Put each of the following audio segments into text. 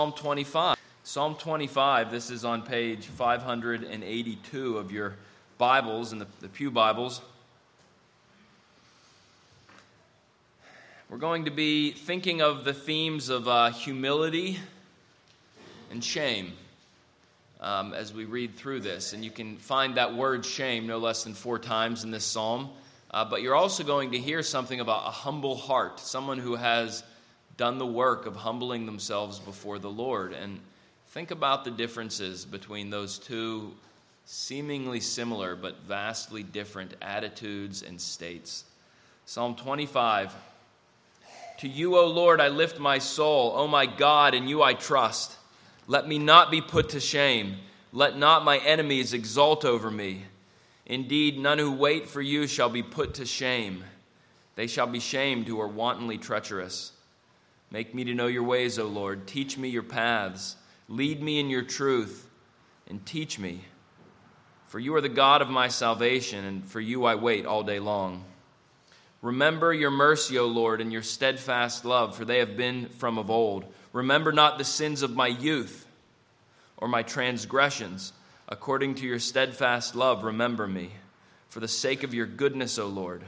Psalm 25. Psalm 25, this is on page 582 of your Bibles, in the Pew Bibles. We're going to be thinking of the themes of humility and shame as we read through this. And you can find that word shame no less than 4 times in this psalm. But you're also going to hear something about a humble heart, someone who has done the work of humbling themselves before the Lord. And think about the differences between those two seemingly similar but vastly different attitudes and states. Psalm 25. To you, O Lord, I lift my soul. O my God, in you I trust. Let me not be put to shame. Let not my enemies exult over me. Indeed, none who wait for you shall be put to shame. They shall be shamed who are wantonly treacherous. Make me to know your ways, O Lord. Teach me your paths. Lead me in your truth and teach me. For you are the God of my salvation, and for you I wait all day long. Remember your mercy, O Lord, and your steadfast love, for they have been from of old. Remember not the sins of my youth or my transgressions. According to your steadfast love, remember me, for the sake of your goodness, O Lord.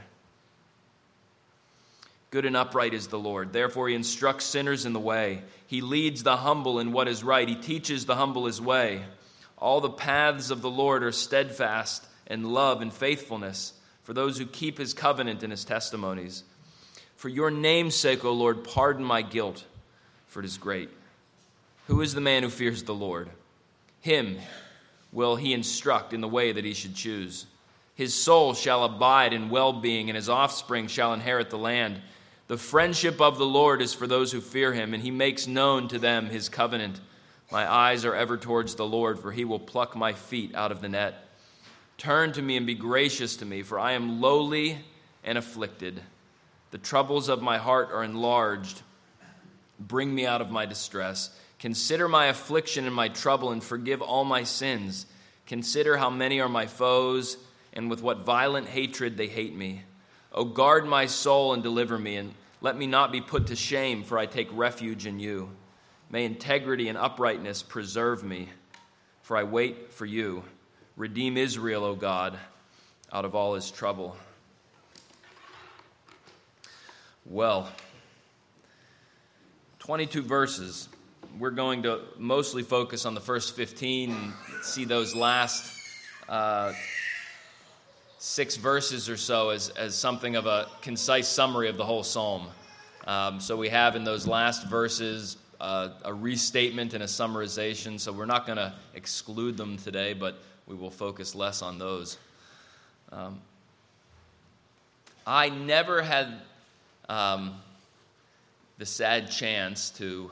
Good and upright is the Lord. Therefore he instructs sinners in the way. He leads the humble in what is right. He teaches the humble his way. All the paths of the Lord are steadfast in love and faithfulness for those who keep his covenant and his testimonies. For your name's sake, O Lord, pardon my guilt, for it is great. Who is the man who fears the Lord? Him will he instruct in the way that he should choose. His soul shall abide in well-being, and his offspring shall inherit the land. The friendship of the Lord is for those who fear him, and he makes known to them his covenant. My eyes are ever towards the Lord, for he will pluck my feet out of the net. Turn to me and be gracious to me, for I am lowly and afflicted. The troubles of my heart are enlarged. Bring me out of my distress. Consider my affliction and my trouble, and forgive all my sins. Consider how many are my foes, and with what violent hatred they hate me. O guard my soul and deliver me, and let me not be put to shame, for I take refuge in you. May integrity and uprightness preserve me, for I wait for you. Redeem Israel, O God, out of all his trouble. Well, 22 verses. We're going to mostly focus on the first 15 and see those last 6 verses or so as something of a concise summary of the whole psalm. So we have in those last verses a restatement and a summarization, so we're not going to exclude them today, but we will focus less on those. I never had the sad chance to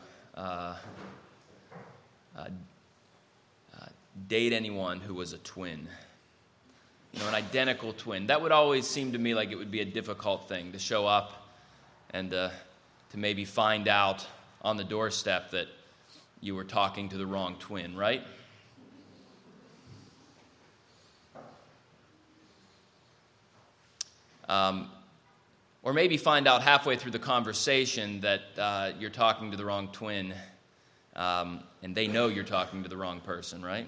date anyone who was a twin. An identical twin. That would always seem to me like it would be a difficult thing to show up and to maybe find out on the doorstep that you were talking to the wrong twin, right? Or maybe find out halfway through the conversation that you're talking to the wrong twin, and they know you're talking to the wrong person, right?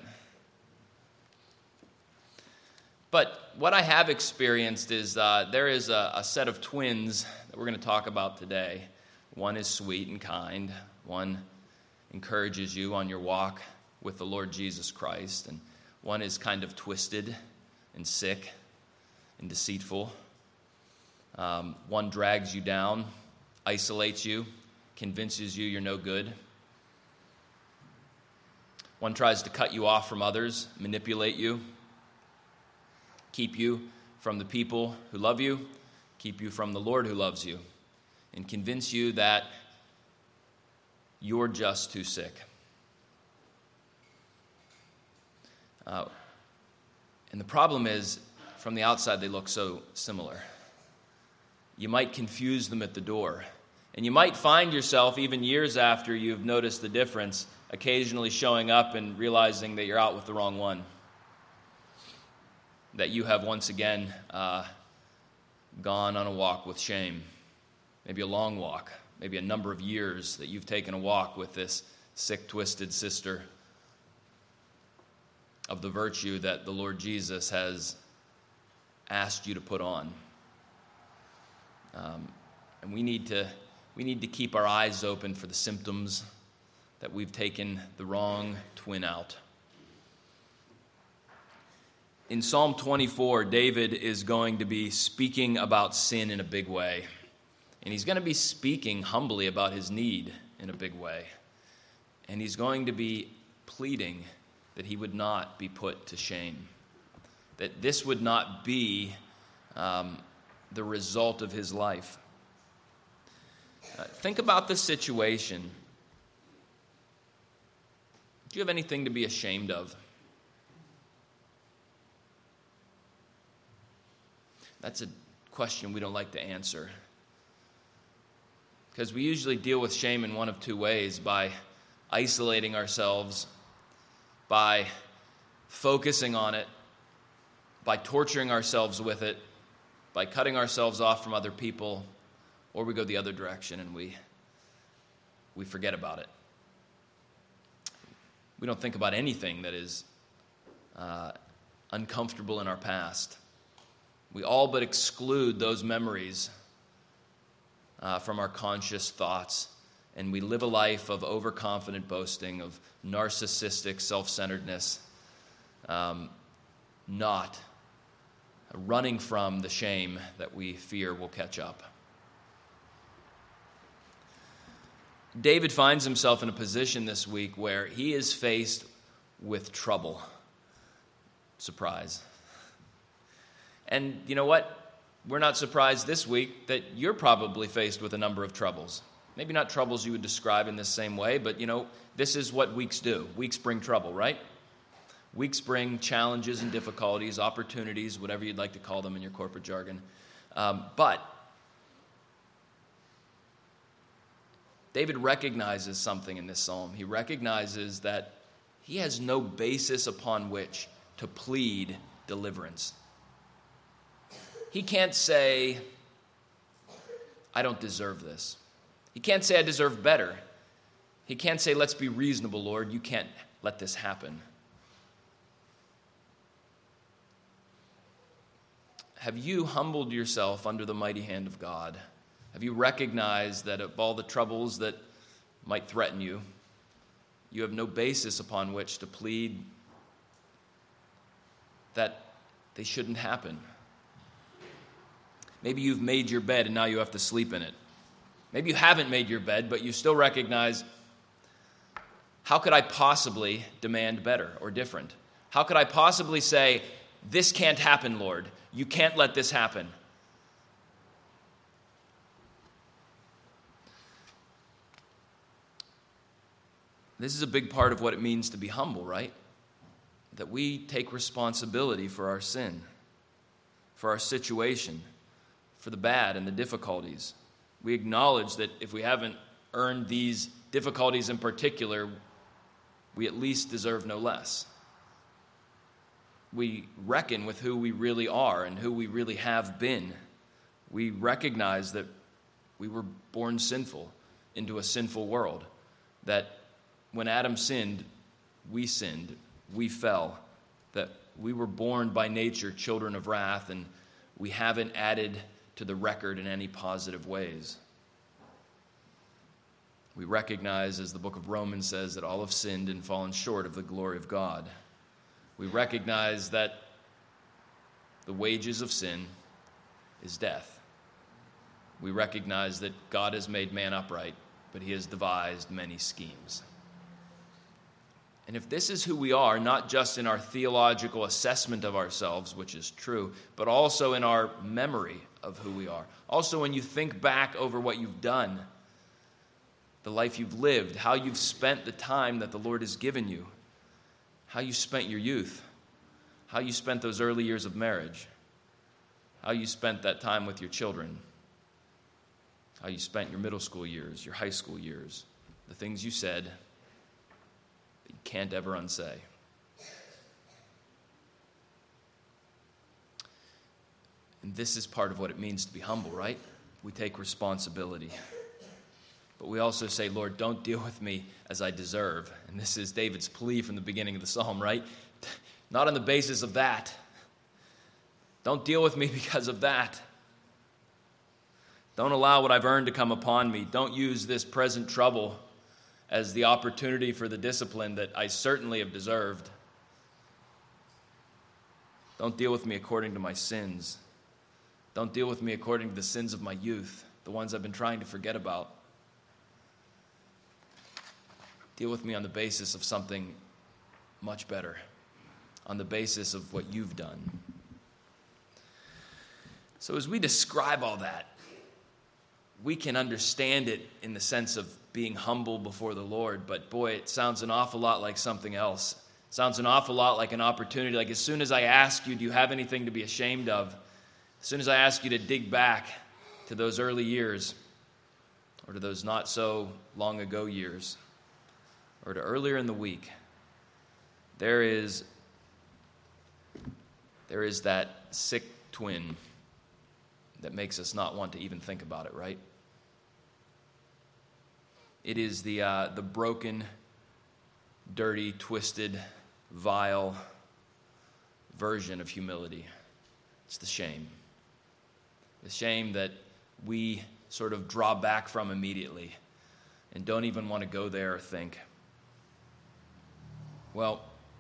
But what I have experienced is there is a set of twins that we're going to talk about today. One is sweet and kind. One encourages you on your walk with the Lord Jesus Christ. And one is kind of twisted and sick and deceitful. One drags you down, isolates you, convinces you you're no good. One tries to cut you off from others, manipulate you, keep you from the people who love you, keep you from the Lord who loves you, and convince you that you're just too sick. And the problem is, from the outside, they look so similar. You might confuse them at the door. And you might find yourself, even years after you've noticed the difference, occasionally showing up and realizing that you're out with the wrong one. That you have once again gone on a walk with shame. Maybe a long walk. Maybe a number of years that you've taken a walk with this sick, twisted sister of the virtue that the Lord Jesus has asked you to put on. And we need to keep our eyes open for the symptoms that we've taken the wrong twin out. In Psalm 24, David is going to be speaking about sin in a big way. And he's going to be speaking humbly about his need in a big way. And he's going to be pleading that he would not be put to shame. That this would not be the result of his life. Think about the situation. Do you have anything to be ashamed of? That's a question we don't like to answer. Because we usually deal with shame in one of two ways: by isolating ourselves, by focusing on it, by torturing ourselves with it, by cutting ourselves off from other people, or we go the other direction and we forget about it. We don't think about anything that is uncomfortable in our past. We all but exclude those memories from our conscious thoughts, and we live a life of overconfident boasting, of narcissistic self-centeredness, not running from the shame that we fear will catch up. David finds himself in a position this week where he is faced with trouble. Surprise. And you know what? We're not surprised this week that you're probably faced with a number of troubles. Maybe not troubles you would describe in this same way, but this is what weeks do. Weeks bring trouble, right? Weeks bring challenges and difficulties, opportunities, whatever you'd like to call them in your corporate jargon. But David recognizes something in this psalm. He recognizes that he has no basis upon which to plead deliverance. He can't say, I don't deserve this. He can't say, I deserve better. He can't say, let's be reasonable, Lord. You can't let this happen. Have you humbled yourself under the mighty hand of God? Have you recognized that of all the troubles that might threaten you, you have no basis upon which to plead that they shouldn't happen? Maybe you've made your bed and now you have to sleep in it. Maybe you haven't made your bed, but you still recognize, how could I possibly demand better or different? How could I possibly say, this can't happen, Lord. You can't let this happen. This is a big part of what it means to be humble, right? That we take responsibility for our sin, for our situation, for the bad and the difficulties. We acknowledge that if we haven't earned these difficulties in particular, we at least deserve no less. We reckon with who we really are and who we really have been. We recognize that we were born sinful into a sinful world, that when Adam sinned, we fell, that we were born by nature children of wrath, and we haven't added to the record in any positive ways. We recognize, as the book of Romans says, that all have sinned and fallen short of the glory of God. We recognize that the wages of sin is death. We recognize that God has made man upright, but he has devised many schemes. And if this is who we are, not just in our theological assessment of ourselves, which is true, but also in our memory of who we are, also when you think back over what you've done, the life you've lived, how you've spent the time that the Lord has given you, how you spent your youth, how you spent those early years of marriage, how you spent that time with your children, how you spent your middle school years, your high school years, the things you said that you can't ever unsay. And this is part of what it means to be humble, right? We take responsibility. But we also say, Lord, don't deal with me as I deserve. And this is David's plea from the beginning of the psalm, right? Not on the basis of that. Don't deal with me because of that. Don't allow what I've earned to come upon me. Don't use this present trouble as the opportunity for the discipline that I certainly have deserved. Don't deal with me according to my sins. Don't deal with me according to the sins of my youth, the ones I've been trying to forget about. Deal with me on the basis of something much better, on the basis of what you've done. So as we describe all that, we can understand it in the sense of being humble before the Lord, but boy, it sounds an awful lot like something else. It sounds an awful lot like an opportunity. Like as soon as I ask you, do you have anything to be ashamed of? As soon as I ask you to dig back to those early years, or to those not so long ago years, or to earlier in the week, there is that sick twin that makes us not want to even think about it, right? It is the broken, dirty, twisted, vile version of humility. It's the shame. The shame that we sort of draw back from immediately and don't even want to go there or think. Well,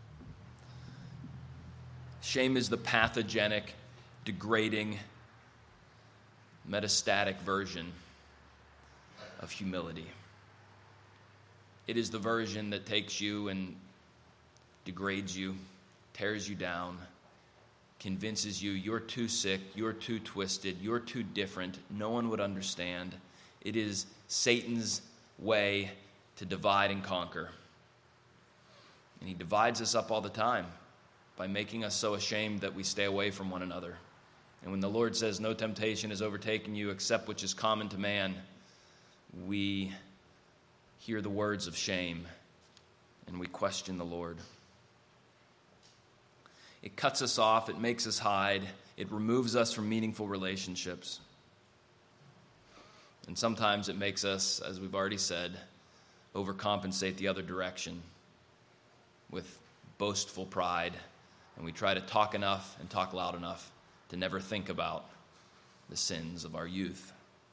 shame is the pathogenic, degrading, metastatic version of humility. It is the version that takes you and degrades you, tears you down, convinces you you're too sick, you're too twisted, you're too different, no one would understand. It is Satan's way to divide and conquer. And he divides us up all the time by making us so ashamed that we stay away from one another. And when the Lord says, no temptation has overtaken you except which is common to man, we hear the words of shame and we question the Lord. It cuts us off, it makes us hide, it removes us from meaningful relationships. And sometimes it makes us, as we've already said, overcompensate the other direction with boastful pride. And we try to talk enough and talk loud enough to never think about the sins of our youth.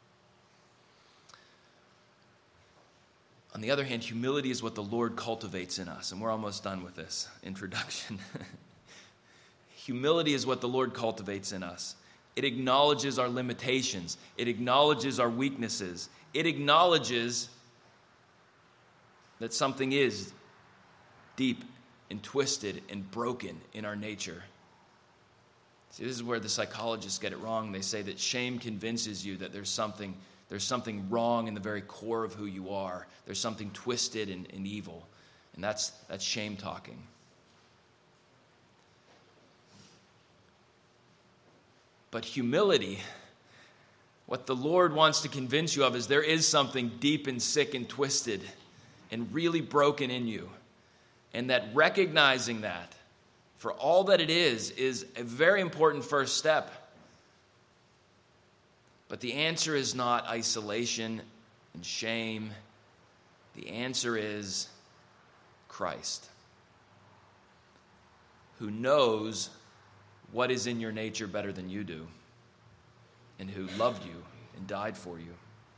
On the other hand, humility is what the Lord cultivates in us. And we're almost done with this introduction. Humility is what the Lord cultivates in us. It acknowledges our limitations. It acknowledges our weaknesses. It acknowledges that something is deep and twisted and broken in our nature. See, this is where the psychologists get it wrong. They say that shame convinces you that there's something wrong in the very core of who you are. There's something twisted and evil. And that's shame talking. But humility, what the Lord wants to convince you of is there is something deep and sick and twisted and really broken in you. And that recognizing that for all that it is a very important first step. But the answer is not isolation and shame. The answer is Christ, who knows what is in your nature better than you do, and who loved you and died for you.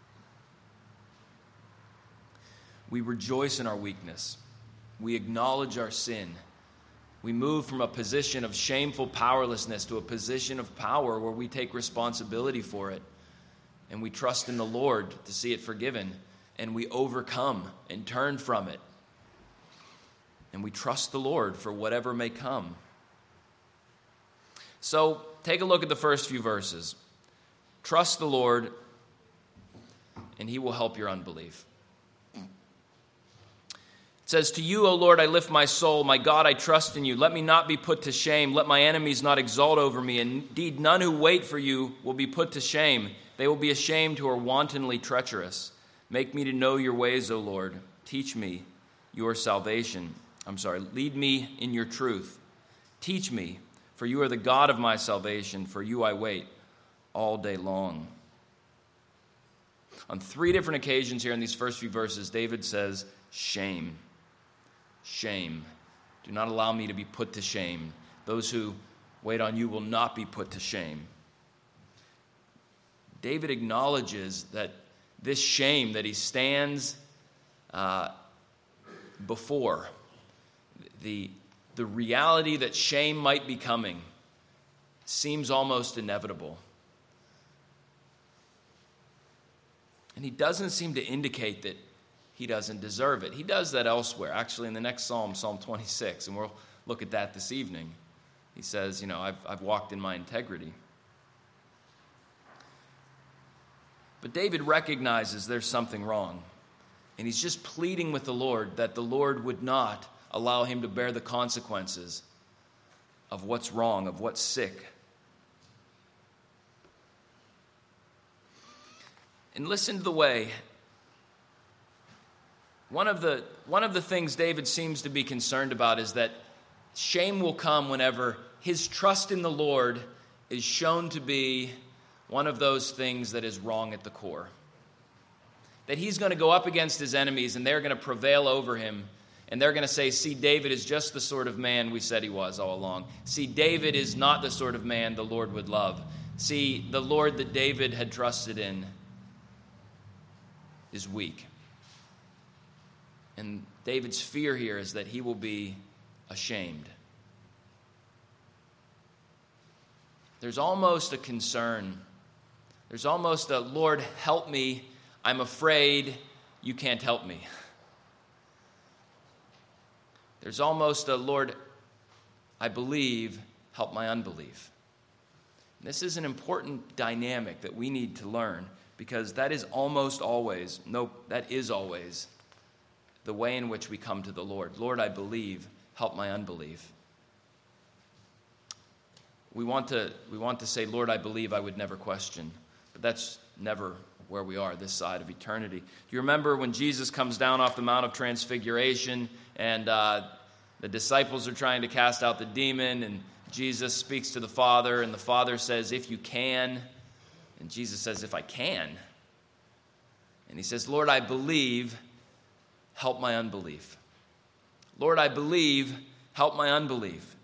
We rejoice in our weakness. We acknowledge our sin. We move from a position of shameful powerlessness to a position of power where we take responsibility for it. And we trust in the Lord to see it forgiven. And we overcome and turn from it. And we trust the Lord for whatever may come. So take a look at the first few verses. Trust the Lord, and he will help your unbelief. It says, to you, O Lord, I lift my soul. My God, I trust in you. Let me not be put to shame. Let my enemies not exult over me. Indeed, none who wait for you will be put to shame. They will be ashamed who are wantonly treacherous. Make me to know your ways, O Lord. Teach me your salvation. Lead me in your truth. Teach me, for you are the God of my salvation. For you I wait all day long. On 3 different occasions here in these first few verses, David says, shame. Shame. Do not allow me to be put to shame. Those who wait on you will not be put to shame. David acknowledges that this shame that he stands before, the reality that shame might be coming, seems almost inevitable. And he doesn't seem to indicate that he doesn't deserve it. He does that elsewhere, actually in the next psalm, Psalm 26, and we'll look at that this evening. He says, I've walked in my integrity. But David recognizes there's something wrong. And he's just pleading with the Lord that the Lord would not allow him to bear the consequences of what's wrong, of what's sick. And listen to the way. One of the things David seems to be concerned about is that shame will come whenever his trust in the Lord is shown to be one of those things that is wrong at the core. That he's going to go up against his enemies and they're going to prevail over him. And they're going to say, see, David is just the sort of man we said he was all along. See, David is not the sort of man the Lord would love. See, the Lord that David had trusted in is weak. And David's fear here is that he will be ashamed. There's almost a concern. There's almost a, Lord, help me. I'm afraid you can't help me. There's almost a, Lord, I believe, help my unbelief. And this is an important dynamic that we need to learn, because that is always the way in which we come to the Lord. Lord, I believe, help my unbelief. We want to say, Lord, I believe, I would never question. But that's never where we are this side of eternity. Do you remember when Jesus comes down off the Mount of Transfiguration and the disciples are trying to cast out the demon, and Jesus speaks to the Father, and the Father says, if you can. And Jesus says, if I can. And he says, Lord, I believe, help my unbelief. Lord, I believe, help my unbelief.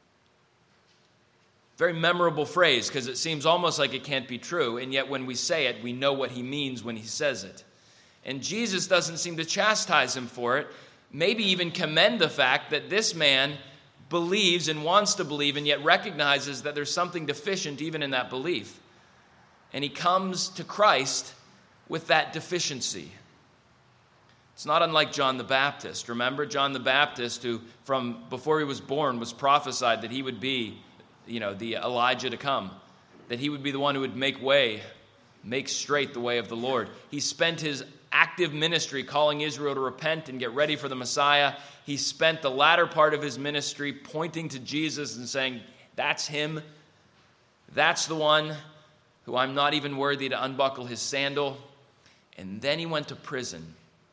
Very memorable phrase, because it seems almost like it can't be true, and yet when we say it, we know what he means when he says it. And Jesus doesn't seem to chastise him for it, maybe even commend the fact that this man believes and wants to believe, and yet recognizes that there's something deficient even in that belief. And he comes to Christ with that deficiency. It's not unlike John the Baptist. Remember John the Baptist, who from before he was born was prophesied that he would be the Elijah to come, that he would be the one who would make straight the way of the Lord. He spent his active ministry calling Israel to repent and get ready for the Messiah. He spent the latter part of his ministry pointing to Jesus and saying, that's him. That's the one who I'm not even worthy to unbuckle his sandal. And then he went to prison.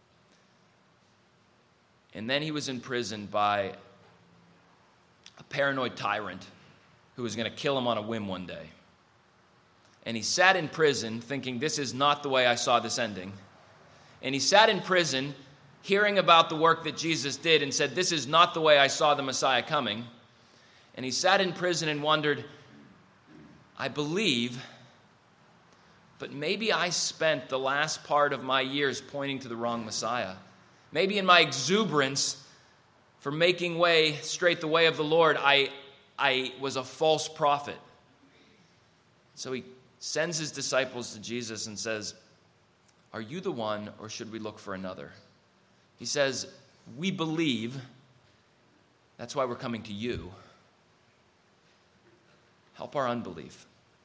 And then he was imprisoned by a paranoid tyrant who was going to kill him on a whim one day. And he sat in prison thinking, this is not the way I saw this ending. And he sat in prison hearing about the work that Jesus did and said, this is not the way I saw the Messiah coming. And he sat in prison and wondered, I believe, but maybe I spent the last part of my years pointing to the wrong Messiah. Maybe in my exuberance for making straight the way of the Lord, I was a false prophet. So he sends his disciples to Jesus and says, are you the one, or should we look for another? He says, we believe. That's why we're coming to you. Help our unbelief.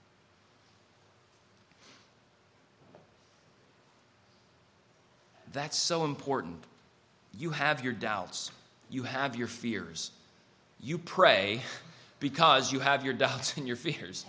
That's so important. You have your doubts. You have your fears. You pray because you have your doubts and your fears.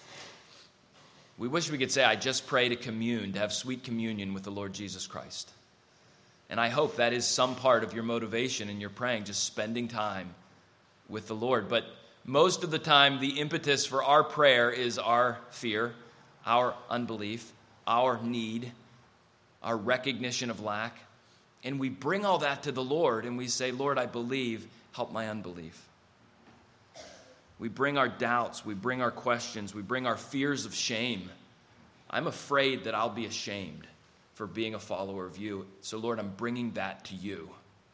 We wish we could say, I just pray to commune, to have sweet communion with the Lord Jesus Christ. And I hope that is some part of your motivation in your praying, just spending time with the Lord. But most of the time, the impetus for our prayer is our fear, our unbelief, our need, our recognition of lack. And we bring all that to the Lord and we say, Lord, I believe, help my unbelief. We bring our doubts, we bring our questions, we bring our fears of shame. I'm afraid that I'll be ashamed for being a follower of you. So Lord, I'm bringing that to you.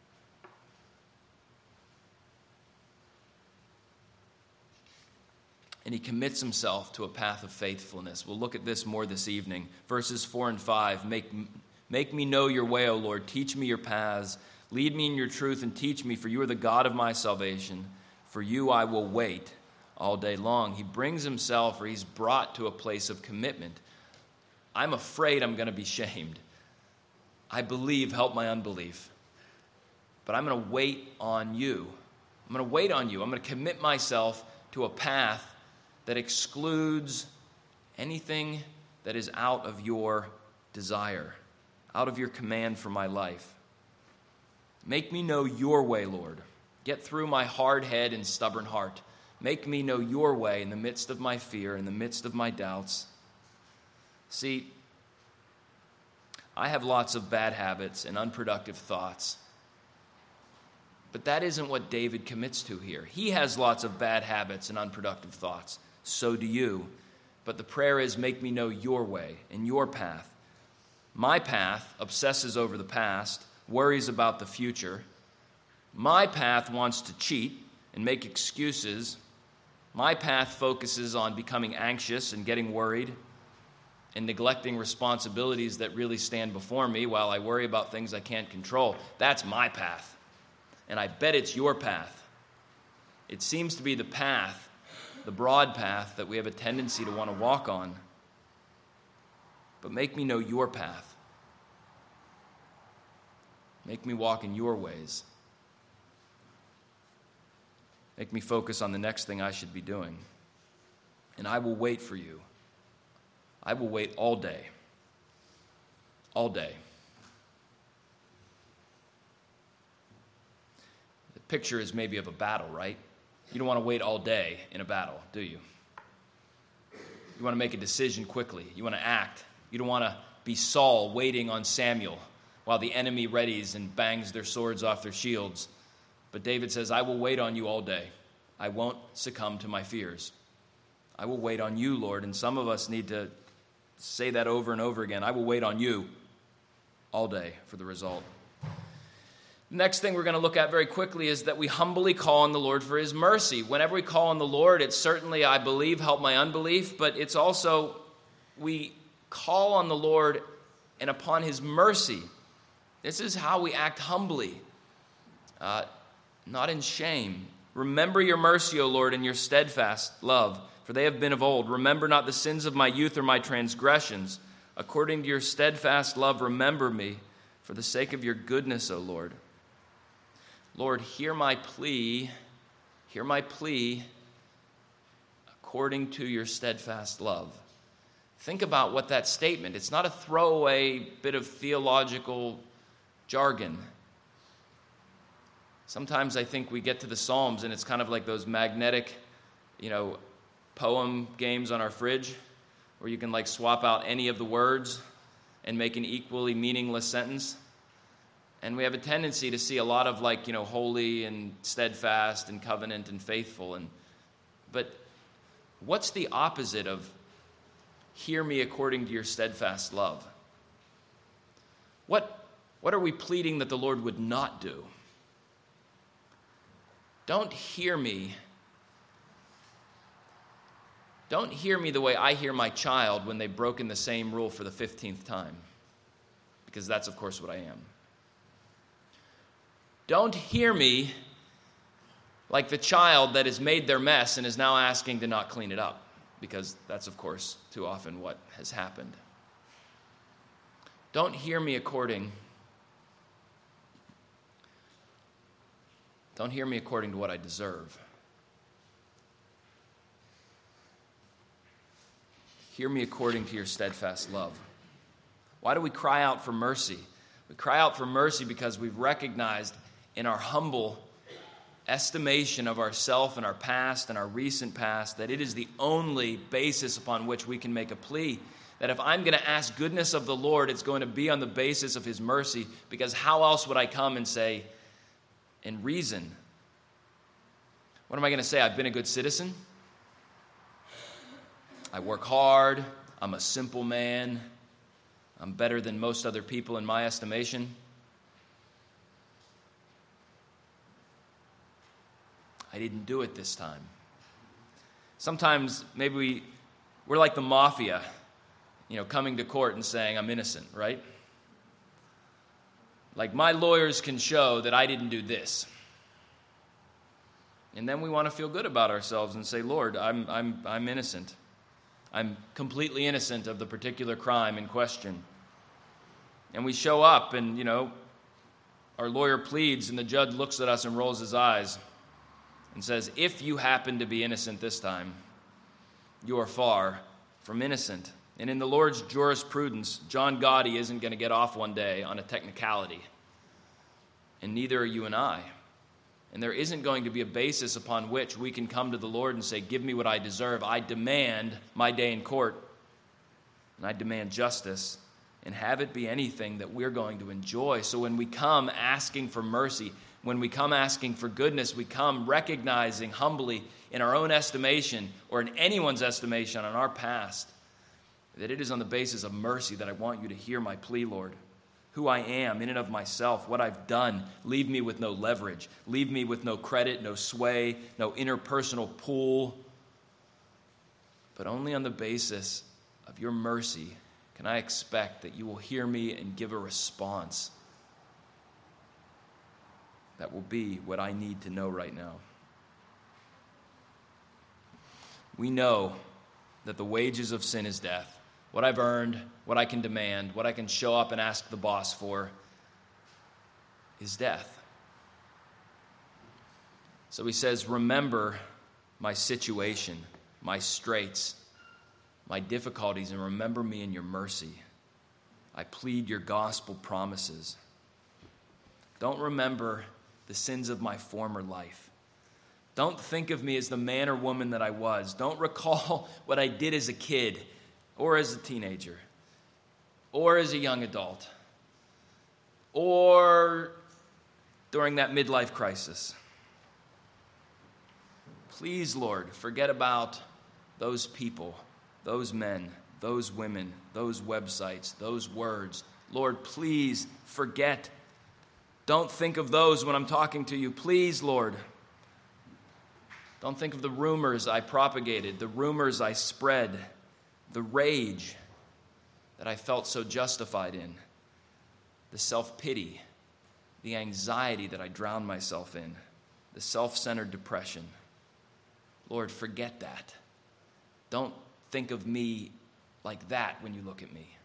And he commits himself to a path of faithfulness. We'll look at this more this evening. Verses 4 and 5, Make me know your way, O Lord. Teach me your paths. Lead me in your truth and teach me, for you are the God of my salvation. For you I will wait all day long. He brings himself, or he's brought to a place of commitment. I'm afraid I'm going to be shamed. I believe, help my unbelief. But I'm going to wait on you. I'm going to wait on you. I'm going to commit myself to a path that excludes anything that is out of your desire, out of your command for my life. Make me know your way, Lord. Get through my hard head and stubborn heart. Make me know your way in the midst of my fear, in the midst of my doubts. See, I have lots of bad habits and unproductive thoughts. But that isn't what David commits to here. He has lots of bad habits and unproductive thoughts. So do you. But the prayer is, make me know your way and your path. My path obsesses over the past, worries about the future. My path wants to cheat and make excuses. My path focuses on becoming anxious and getting worried and neglecting responsibilities that really stand before me while I worry about things I can't control. That's my path. And I bet it's your path. It seems to be the path, the broad path that we have a tendency to want to walk on. But make me know your path. Make me walk in your ways. Make me focus on the next thing I should be doing. And I will wait for you. I will wait all day. All day. The picture is maybe of a battle, right? You don't want to wait all day in a battle, do you? You want to make a decision quickly. You want to act. You don't want to be Saul waiting on Samuel while the enemy readies and bangs their swords off their shields. But David says, I will wait on you all day. I won't succumb to my fears. I will wait on you, Lord. And some of us need to say that over and over again. I will wait on you all day for the result. The next thing we're going to look at very quickly is that we humbly call on the Lord for his mercy. Whenever we call on the Lord, it's certainly, I believe, help my unbelief, but it's also we call on the Lord and upon his mercy. This is how we act humbly, not in shame. Remember your mercy, O Lord, and your steadfast love, for they have been of old. Remember not the sins of my youth or my transgressions. According to your steadfast love, remember me, for the sake of your goodness, O Lord. Lord, hear my plea, according to your steadfast love. Think about what that statement, it's not a throwaway bit of theological jargon. Sometimes I think we get to the Psalms and it's kind of like those magnetic, poem games on our fridge where you can like swap out any of the words and make an equally meaningless sentence. And we have a tendency to see a lot of holy and steadfast and covenant and faithful. But what's the opposite of hear me according to your steadfast love? What are we pleading that the Lord would not do? Don't hear me the way I hear my child when they've broken the same rule for the 15th time. Because that's, of course, what I am. Don't hear me like the child that has made their mess and is now asking to not clean it up. Because that's, of course, too often what has happened. Don't hear me according to what I deserve. Hear me according to your steadfast love. Why do we cry out for mercy? We cry out for mercy because we've recognized in our humble estimation of ourself and our past and our recent past that it is the only basis upon which we can make a plea, that if I'm going to ask goodness of the Lord, it's going to be on the basis of his mercy, because how else would I come and say and reason? What am I going to say? I've been a good citizen. I work hard. I'm a simple man. I'm better than most other people in my estimation. I didn't do it this time. Sometimes maybe we're like the mafia, coming to court and saying, I'm innocent, right? Like, my lawyers can show that I didn't do this. And then we want to feel good about ourselves and say, Lord, I'm innocent. I'm completely innocent of the particular crime in question. And we show up and, our lawyer pleads and the judge looks at us and rolls his eyes and says, if you happen to be innocent this time, you are far from innocent. And in the Lord's jurisprudence, John Gotti isn't going to get off one day on a technicality. And neither are you and I. And there isn't going to be a basis upon which we can come to the Lord and say, give me what I deserve. I demand my day in court. And I demand justice. And have it be anything that we're going to enjoy. So when we come asking for mercy, when we come asking for goodness, we come recognizing humbly in our own estimation or in anyone's estimation on our past that it is on the basis of mercy that I want you to hear my plea, Lord. Who I am in and of myself, what I've done. Leave me with no leverage. Leave me with no credit, no sway, no interpersonal pull. But only on the basis of your mercy can I expect that you will hear me and give a response that will be what I need to know right now. We know that the wages of sin is death. What I've earned, what I can demand, what I can show up and ask the boss for is death. So he says, remember my situation, my straits, my difficulties, and remember me in your mercy. I plead your gospel promises. Don't remember the sins of my former life. Don't think of me as the man or woman that I was. Don't recall what I did as a kid or as a teenager or as a young adult or during that midlife crisis. Please, Lord, forget about those people, those men, those women, those websites, those words. Lord, please forget. Don't think of those when I'm talking to you. Please, Lord. Don't think of the rumors I propagated, the rumors I spread, the rage that I felt so justified in, the self-pity, the anxiety that I drowned myself in, the self-centered depression. Lord, forget that. Don't think of me like that when you look at me.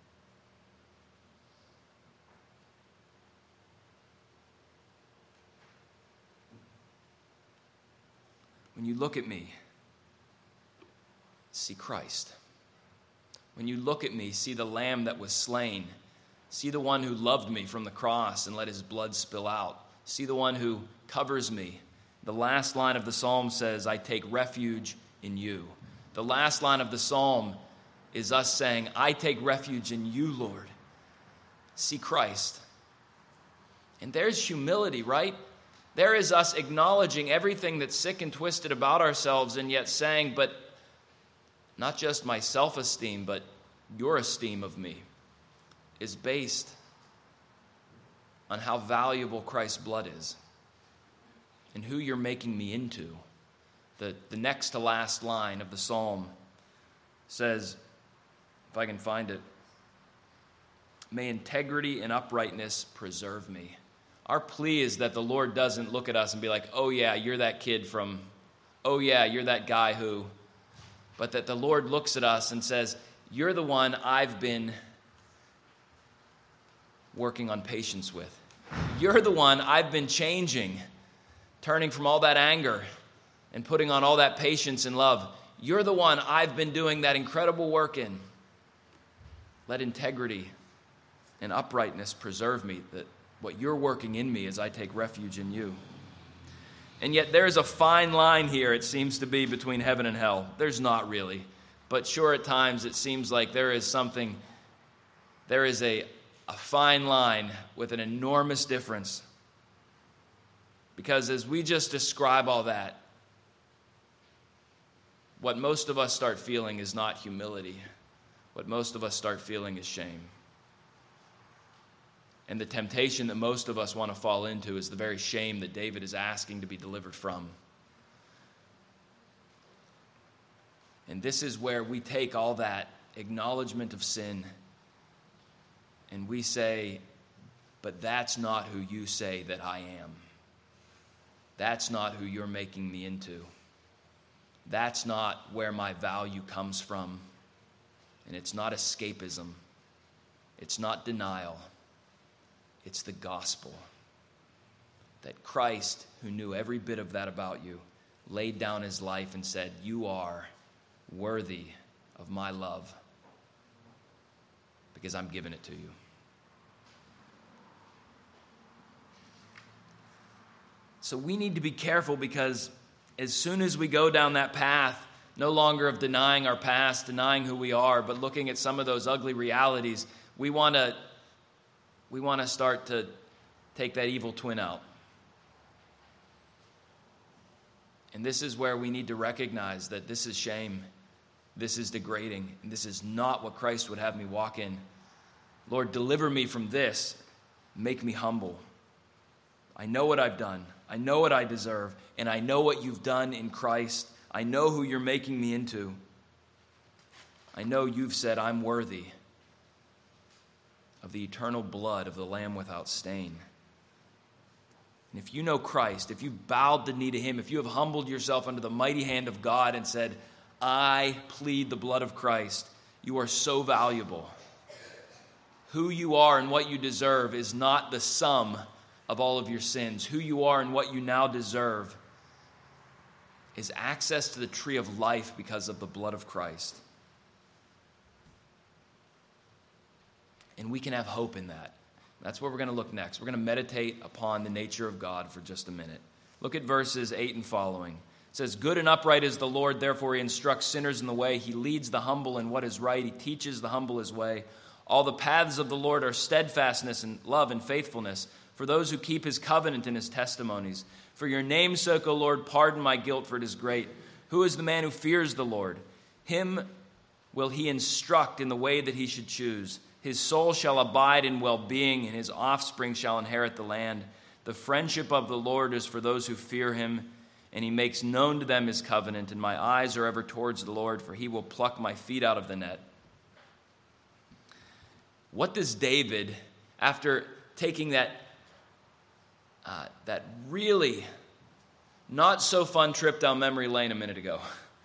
When you look at me, see Christ. When you look at me, see the Lamb that was slain. See the one who loved me from the cross and let his blood spill out. See the one who covers me. The last line of the psalm says, I take refuge in you. The last line of the psalm is us saying, I take refuge in you, Lord. See Christ. And there's humility, right? There is us acknowledging everything that's sick and twisted about ourselves and yet saying, but not just my self-esteem, but your esteem of me is based on how valuable Christ's blood is and who you're making me into. The next to last line of the psalm says, if I can find it, may integrity and uprightness preserve me. Our plea is that the Lord doesn't look at us and be like, oh yeah, you're that kid from, oh yeah, you're that guy who, but that the Lord looks at us and says, you're the one I've been working on patience with. You're the one I've been changing, turning from all that anger and putting on all that patience and love. You're the one I've been doing that incredible work in. Let integrity and uprightness preserve me, that what you're working in me as I take refuge in you. And yet there's a fine line here, it seems to be, between heaven and hell. There's not really. But sure, at times it seems like there is a fine line with an enormous difference. Because as we just describe all that, what most of us start feeling is not humility. What most of us start feeling is shame. And the temptation that most of us want to fall into is the very shame that David is asking to be delivered from. And this is where we take all that acknowledgement of sin and we say, but that's not who you say that I am. That's not who you're making me into. That's not where my value comes from. And it's not escapism. It's not denial. It's the gospel. That Christ, who knew every bit of that about you, laid down his life and said, you are worthy of my love because I'm giving it to you. So we need to be careful because as soon as we go down that path, no longer of denying our past, denying who we are, but looking at some of those ugly realities, we want to start to take that evil twin out. And this is where we need to recognize that this is shame, this is degrading, and this is not what Christ would have me walk in. Lord, deliver me from this. Make me humble. I know what I've done. I know what I deserve, and I know what you've done in Christ. I know who you're making me into. I know you've said I'm worthy of the eternal blood of the Lamb without stain. And if you know Christ, if you've bowed the knee to him, if you have humbled yourself under the mighty hand of God and said, I plead the blood of Christ, you are so valuable. Who you are and what you deserve is not the sum of all of your sins. Who you are and what you now deserve is access to the tree of life because of the blood of Christ. And we can have hope in that. That's where we're going to look next. We're going to meditate upon the nature of God for just a minute. Look at verses 8 and following. It says, good and upright is the Lord, therefore he instructs sinners in the way. He leads the humble in what is right. He teaches the humble his way. All the paths of the Lord are steadfastness and love and faithfulness for those who keep his covenant and his testimonies. For your name's sake, O Lord, pardon my guilt, for it is great. Who is the man who fears the Lord? Him will he instruct in the way that he should choose. His soul shall abide in well-being, and his offspring shall inherit the land. The friendship of the Lord is for those who fear him, and he makes known to them his covenant. And my eyes are ever towards the Lord, for he will pluck my feet out of the net. What does David, after taking that really not so fun trip down memory lane a minute ago,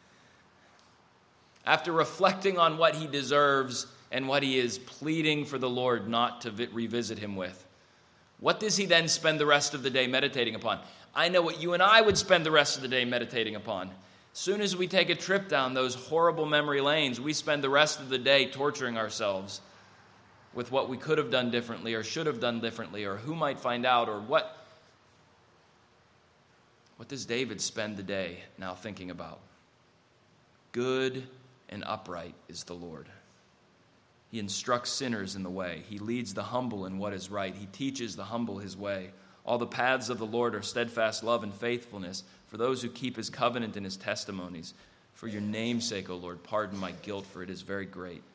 after reflecting on what he deserves and what he is pleading for the Lord not to revisit him with, what does he then spend the rest of the day meditating upon? I know what you and I would spend the rest of the day meditating upon. As soon as we take a trip down those horrible memory lanes, we spend the rest of the day torturing ourselves with what we could have done differently or should have done differently or who might find out or what. What does David spend the day now thinking about? Good and upright is the Lord. He instructs sinners in the way. He leads the humble in what is right. He teaches the humble his way. All the paths of the Lord are steadfast love and faithfulness for those who keep his covenant and his testimonies. For your name's sake, O Lord, pardon my guilt, for it is very great.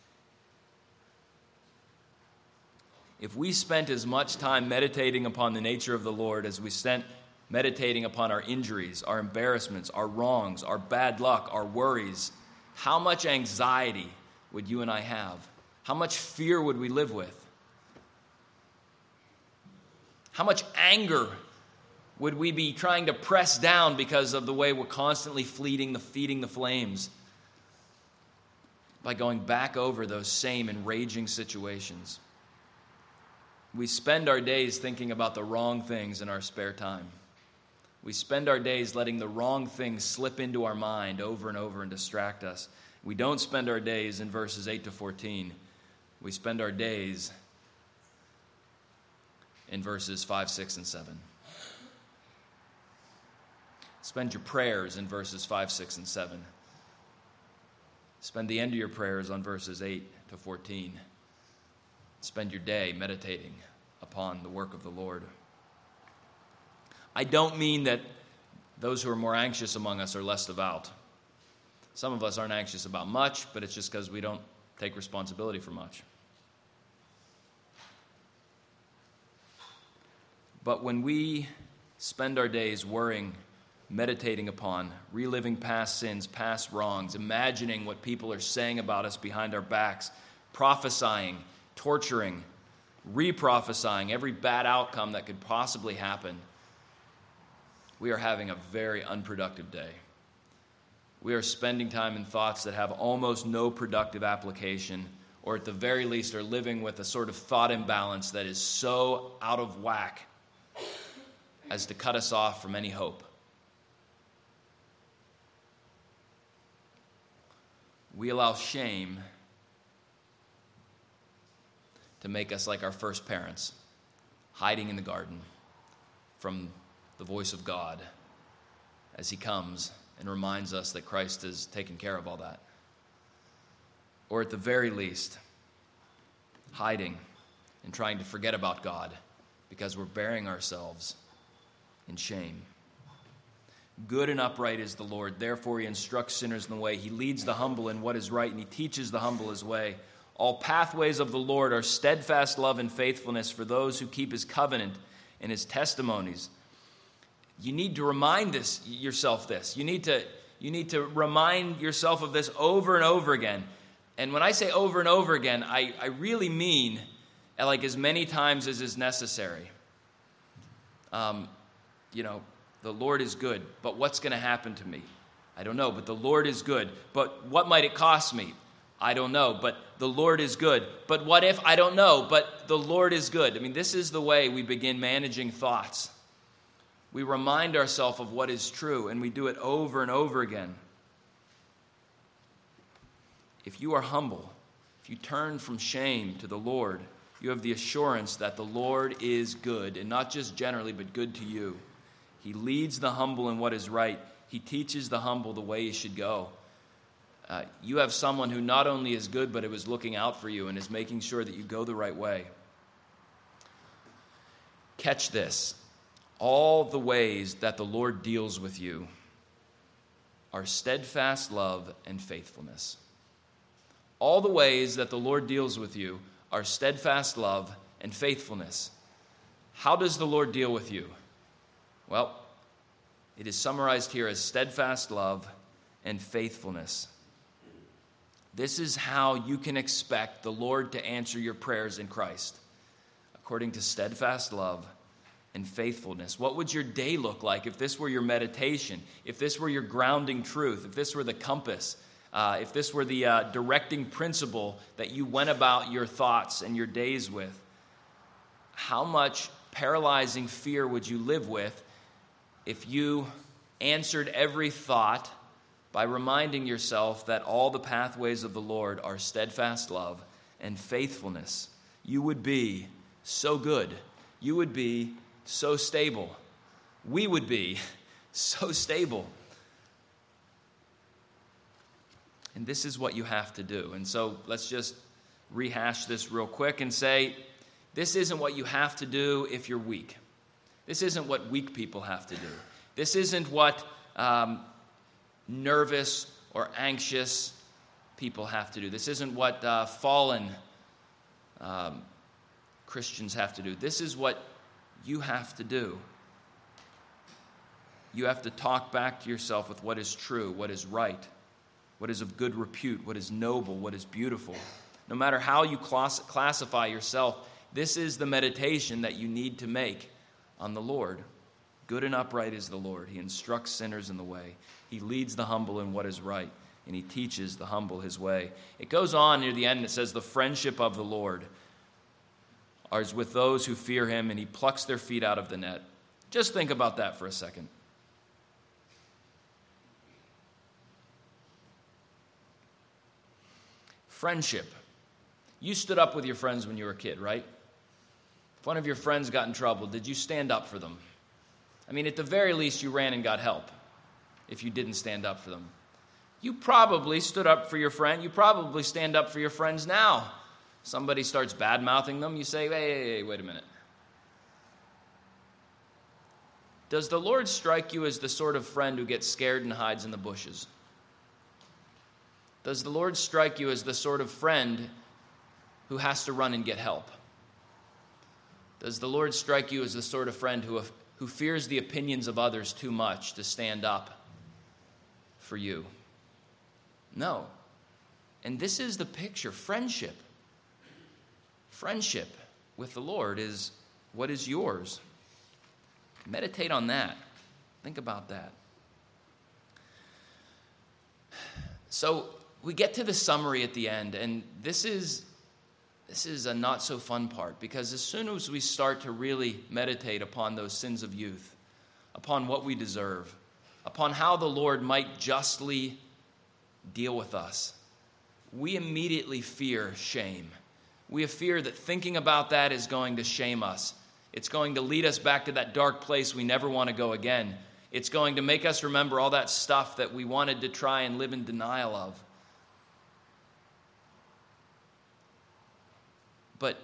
If we spent as much time meditating upon the nature of the Lord as we spent meditating upon our injuries, our embarrassments, our wrongs, our bad luck, our worries, how much anxiety would you and I have? How much fear would we live with? How much anger would we be trying to press down because of the way we're constantly feeding the flames by going back over those same enraging situations? We spend our days thinking about the wrong things in our spare time. We spend our days letting the wrong things slip into our mind over and over and distract us. We don't spend our days in verses 8 to 14. We spend our days in verses 5, 6, and 7. Spend your prayers in verses 5, 6, and 7. Spend the end of your prayers on verses 8 to 14. Spend your day meditating upon the work of the Lord. I don't mean that those who are more anxious among us are less devout. Some of us aren't anxious about much, but it's just because we don't take responsibility for much. But when we spend our days worrying, meditating upon, reliving past sins, past wrongs, imagining what people are saying about us behind our backs, prophesying, torturing, re-prophesying every bad outcome that could possibly happen, we are having a very unproductive day. We are spending time in thoughts that have almost no productive application, or at the very least are living with a sort of thought imbalance that is so out of whack as to cut us off from any hope. We allow shame to make us like our first parents, hiding in the garden from the voice of God as he comes and reminds us that Christ has taken care of all that. Or at the very least, hiding and trying to forget about God because we're burying ourselves in shame. Good and upright is the Lord. Therefore he instructs sinners in the way. He leads the humble in what is right, and he teaches the humble his way. All pathways of the Lord are steadfast love and faithfulness for those who keep his covenant and his testimonies. You need to remind yourself this. You need to remind yourself of this over and over again. And when I say over and over again, I really mean like as many times as is necessary. The Lord is good, but what's going to happen to me? I don't know, but the Lord is good. But what might it cost me? I don't know, but the Lord is good. But what if? I don't know, but the Lord is good. I mean, this is the way we begin managing thoughts. We remind ourselves of what is true, and we do it over and over again. If you are humble, if you turn from shame to the Lord, you have the assurance that the Lord is good, and not just generally, but good to you. He leads the humble in what is right. He teaches the humble the way you should go. You have someone who not only is good, but who is looking out for you and is making sure that you go the right way. Catch this. All the ways that the Lord deals with you are steadfast love and faithfulness. All the ways that the Lord deals with you are steadfast love and faithfulness. How does the Lord deal with you? Well, it is summarized here as steadfast love and faithfulness. This is how you can expect the Lord to answer your prayers in Christ, according to steadfast love and faithfulness. What would your day look like if this were your meditation, if this were your grounding truth, if this were the compass, if this were the directing principle that you went about your thoughts and your days with? How much paralyzing fear would you live with if you answered every thought by reminding yourself that all the pathways of the Lord are steadfast love and faithfulness? You would be so good. You would be so stable. We would be so stable. And this is what you have to do. And so let's just rehash this real quick and say, this isn't what you have to do if you're weak. This isn't what weak people have to do. This isn't what nervous or anxious people have to do. This isn't what fallen Christians have to do. This is what you have to do. You have to talk back to yourself with what is true, what is right, what is of good repute, what is noble, what is beautiful. No matter how you classify yourself, this is the meditation that you need to make on the Lord. Good and upright is the Lord. He instructs sinners in the way. He leads the humble in what is right, and he teaches the humble his way. It goes on near the end, and it says, the friendship of the Lord is with those who fear him, and he plucks their feet out of the net. Just think about that for a second. Friendship. You stood up with your friends when you were a kid, right? If one of your friends got in trouble, did you stand up for them? I mean, at the very least, you ran and got help if you didn't stand up for them. You probably stood up for your friend. You probably stand up for your friends now. Somebody starts bad-mouthing them, you say, hey, wait a minute. Does the Lord strike you as the sort of friend who gets scared and hides in the bushes? Does the Lord strike you as the sort of friend who has to run and get help? Does the Lord strike you as the sort of friend who fears the opinions of others too much to stand up for you? No. And this is the picture. Friendship. Friendship with the Lord is what is yours. Meditate on that. Think about that. So we get to the summary at the end, and this is a not so fun part, because as soon as we start to really meditate upon those sins of youth, upon what we deserve, upon how the Lord might justly deal with us, we immediately fear shame. We fear that thinking about that is going to shame us. It's going to lead us back to that dark place we never want to go again. It's going to make us remember all that stuff that we wanted to try and live in denial of. But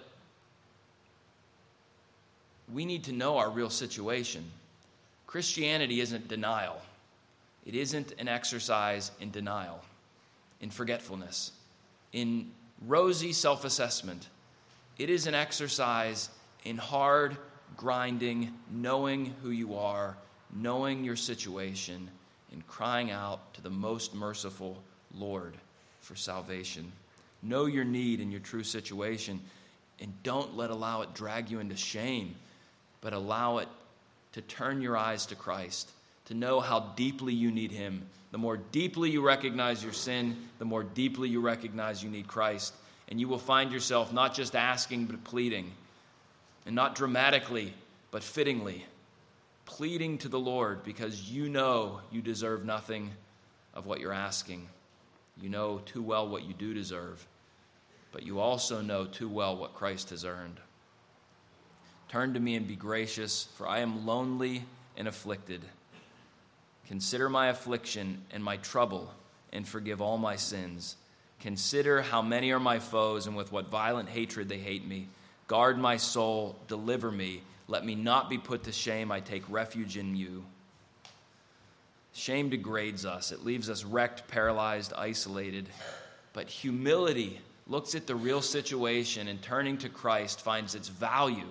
we need to know our real situation. Christianity isn't denial. It isn't an exercise in denial, in forgetfulness, in rosy self-assessment. It is an exercise in hard, grinding, knowing who you are, knowing your situation, and crying out to the most merciful Lord for salvation. Know your need and your true situation, and don't allow it drag you into shame, but allow it to turn your eyes to Christ, to know how deeply you need him. The more deeply you recognize your sin, the more deeply you recognize you need Christ. And you will find yourself not just asking, but pleading. And not dramatically, but fittingly. Pleading to the Lord because you know you deserve nothing of what you're asking. You know too well what you do deserve. But you also know too well what Christ has earned. Turn to me and be gracious, for I am lonely and afflicted. Consider my affliction and my trouble, and forgive all my sins. Consider how many are my foes, and with what violent hatred they hate me. Guard my soul, deliver me. Let me not be put to shame. I take refuge in you. Shame degrades us. It leaves us wrecked, paralyzed, isolated. But humility looks at the real situation, and turning to Christ finds its value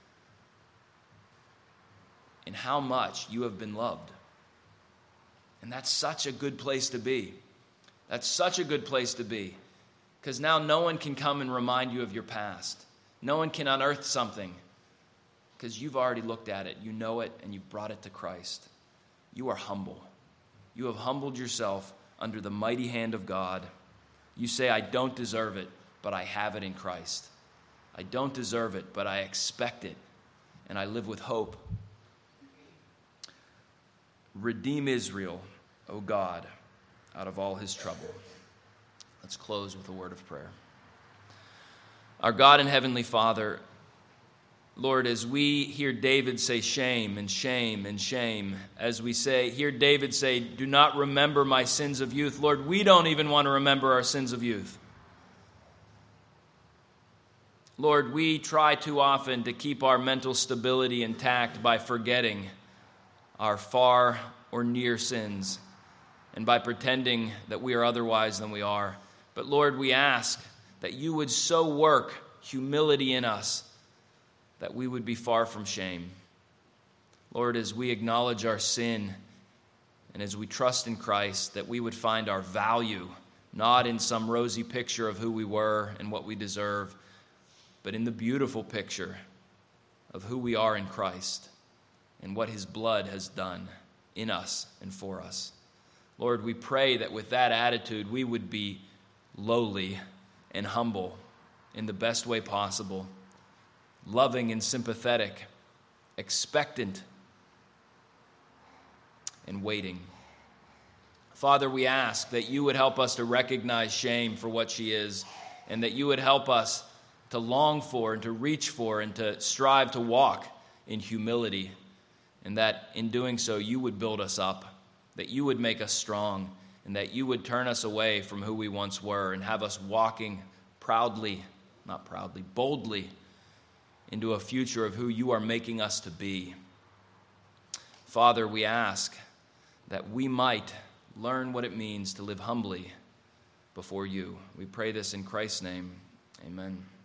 in how much you have been loved. And that's such a good place to be. That's such a good place to be. Because now no one can come and remind you of your past. No one can unearth something. Because you've already looked at it. You know it, and you've brought it to Christ. You are humble. You have humbled yourself under the mighty hand of God. You say, I don't deserve it, but I have it in Christ. I don't deserve it, but I expect it. And I live with hope. Redeem Israel, O God, out of all his trouble. Let's close with a word of prayer. Our God and Heavenly Father, Lord, as we hear David say shame and shame and shame, as we hear David say, do not remember my sins of youth, Lord, we don't even want to remember our sins of youth. Lord, we try too often to keep our mental stability intact by forgetting our far or near sins and by pretending that we are otherwise than we are. But Lord, we ask that you would so work humility in us that we would be far from shame. Lord, as we acknowledge our sin and as we trust in Christ, that we would find our value not in some rosy picture of who we were and what we deserve, but in the beautiful picture of who we are in Christ and what his blood has done in us and for us. Lord, we pray that with that attitude, we would be lowly and humble in the best way possible, loving and sympathetic, expectant and waiting. Father, we ask that you would help us to recognize shame for what she is, and that you would help us to long for and to reach for and to strive to walk in humility, and that in doing so you would build us up, that you would make us strong, and that you would turn us away from who we once were and have us walking boldly into a future of who you are making us to be. Father, we ask that we might learn what it means to live humbly before you. We pray this in Christ's name. Amen.